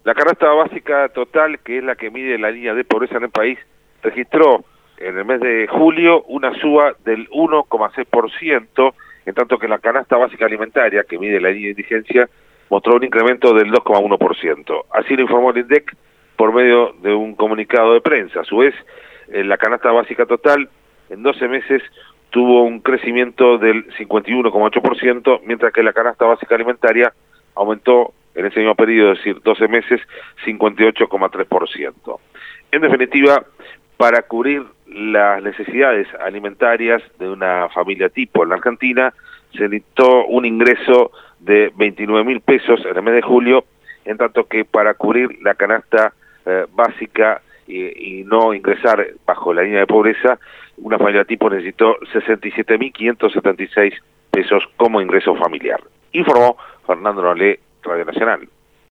La canasta básica total, que es la que mide la línea de pobreza en el país, registró en el mes de julio una suba del 1,6%, en tanto que la canasta básica alimentaria, que mide la línea de indigencia, mostró un incremento del 2,1%. Así lo informó el INDEC por medio de un comunicado de prensa. A su vez, la canasta básica total en 12 meses tuvo un crecimiento del 51,8%, mientras que la canasta básica alimentaria aumentó en ese mismo periodo, es decir, 12 meses, 58,3%. En definitiva, para cubrir las necesidades alimentarias de una familia tipo en la Argentina, se necesitó un ingreso de 29.000 pesos en el mes de julio, en tanto que para cubrir la canasta básica y no ingresar bajo la línea de pobreza, una familia tipo necesitó 67.576 pesos como ingreso familiar. Informó Fernando Nolé, Radio Nacional.